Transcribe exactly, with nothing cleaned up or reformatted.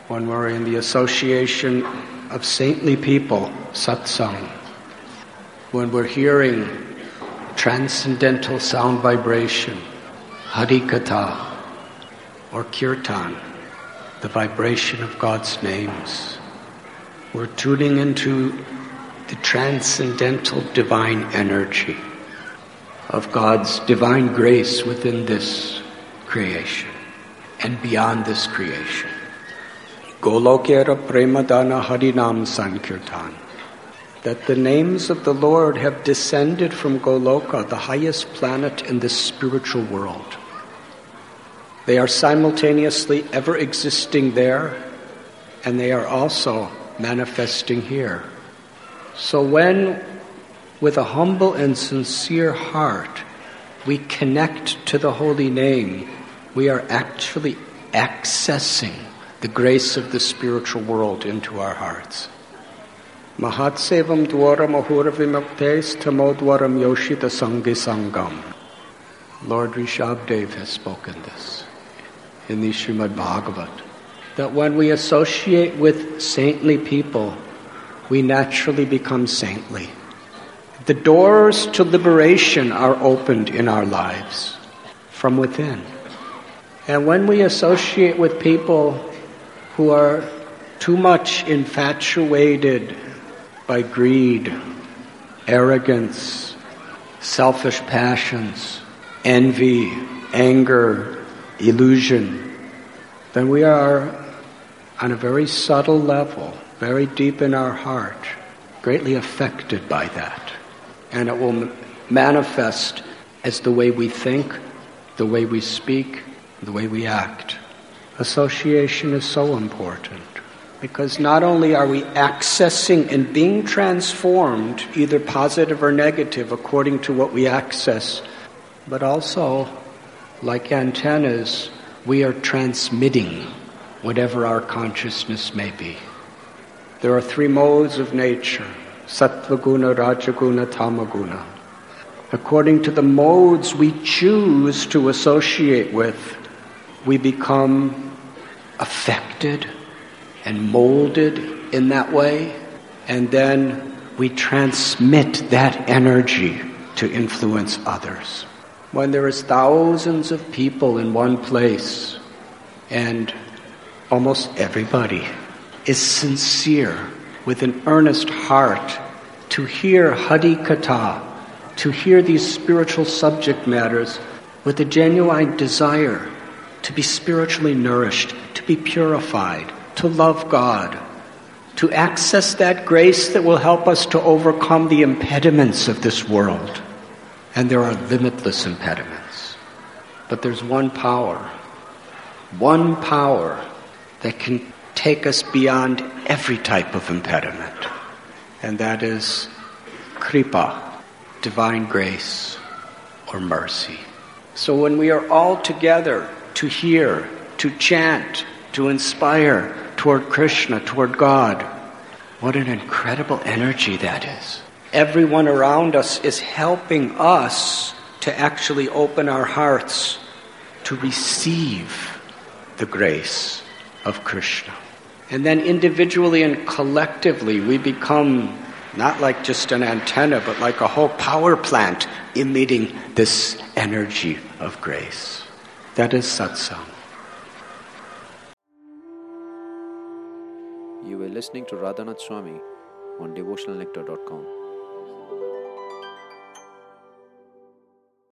when we're in the association of saintly people, satsang, when we're hearing transcendental sound vibration, harikatha, or kirtan, the vibration of God's names, we're tuning into the transcendental divine energy of God's divine grace within this creation and beyond this creation. Golokera Premadana Harinam Sankirtan. That the names of the Lord have descended from Goloka, the highest planet in this spiritual world. They are simultaneously ever existing there, and they are also manifesting here. So when, with a humble and sincere heart, we connect to the holy name, we are actually accessing the grace of the spiritual world into our hearts. Mahatsevam dwaram ahura vimuktes tamodwaram yoshita sangi sangam. Lord Rishabdev has spoken this in the Srimad Bhagavat, that when we associate with saintly people, we naturally become saintly. The doors to liberation are opened in our lives from within. And when we associate with people who are too much infatuated by greed, arrogance, selfish passions, envy, anger, illusion, then we are on a very subtle level, very deep in our heart, greatly affected by that. And it will manifest as the way we think, the way we speak, the way we act. Association is so important, because not only are we accessing and being transformed, either positive or negative, according to what we access, but also, like antennas, we are transmitting whatever our consciousness may be. There are three modes of nature: Sattvaguna, Rajaguna, Tamaguna. According to the modes we choose to associate with, we become affected and molded in that way, and then we transmit that energy to influence others. When there is thousands of people in one place, and almost everybody is sincere with an earnest heart to hear Hari Katha, to hear these spiritual subject matters with a genuine desire to be spiritually nourished, to be purified, to love God, to access that grace that will help us to overcome the impediments of this world. And there are limitless impediments. But there's one power, one power that can take us beyond every type of impediment. And that is Kripa, divine grace or mercy. So when we are all together to hear, to chant, to inspire toward Krishna, toward God, what an incredible energy that is. Everyone around us is helping us to actually open our hearts to receive the grace of Krishna. And then individually and collectively we become not like just an antenna, but like a whole power plant emitting this energy of grace. That is satsang. You were listening to Radhanath Swami on devotional nectar dot com.